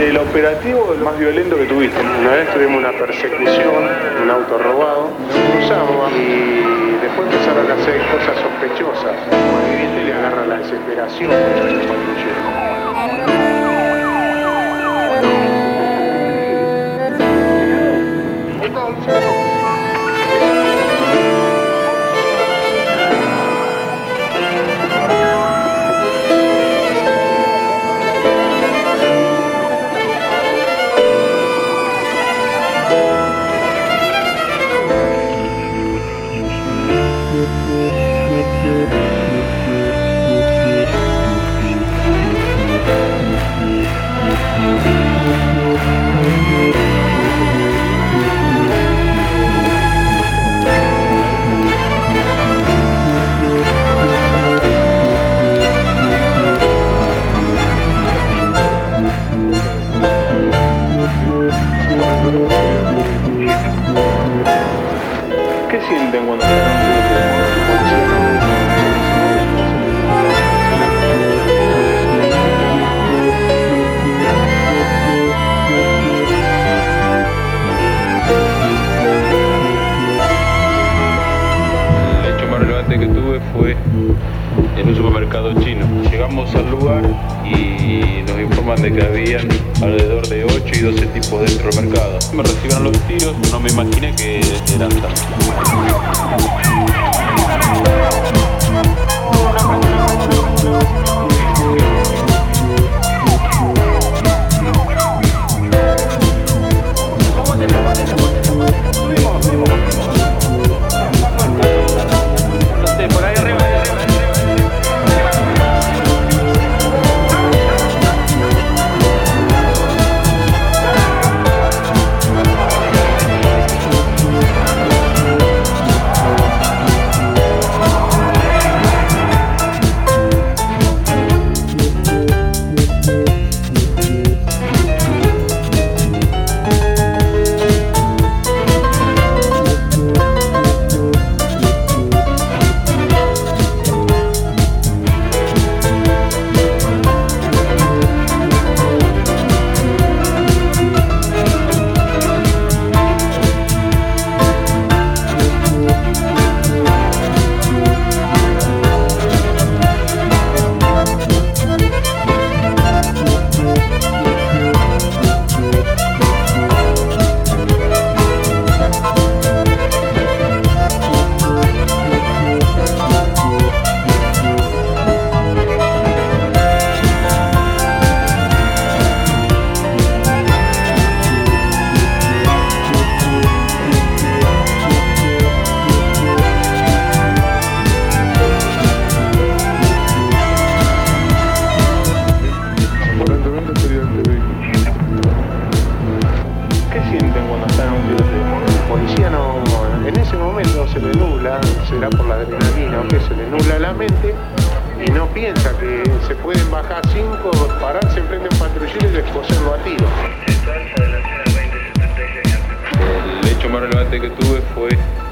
El operativo más violento que tuviste. Una vez tuvimos una persecución, un auto robado, lo cruzamos y después empezaron a hacer cosas sospechosas. Como evidente le agarra la desesperación a los patrulleros. ¿Qué sienten cuando están en un cruce de policía? El hecho más relevante que tuve fue en un supermercado chino. Llegamos al lugar y nos informan de que habían alrededor de 8 y 12 tipos dentro del mercado. Me recibieron los tiros, no me imaginé que eran tantos. En ese momento se le nubla, será por la adrenalina o qué, se le nubla la mente y no piensa que se pueden bajar 5, pararse enfrente a un patrullero y descoserlo a tiro. El hecho más relevante que tuve fue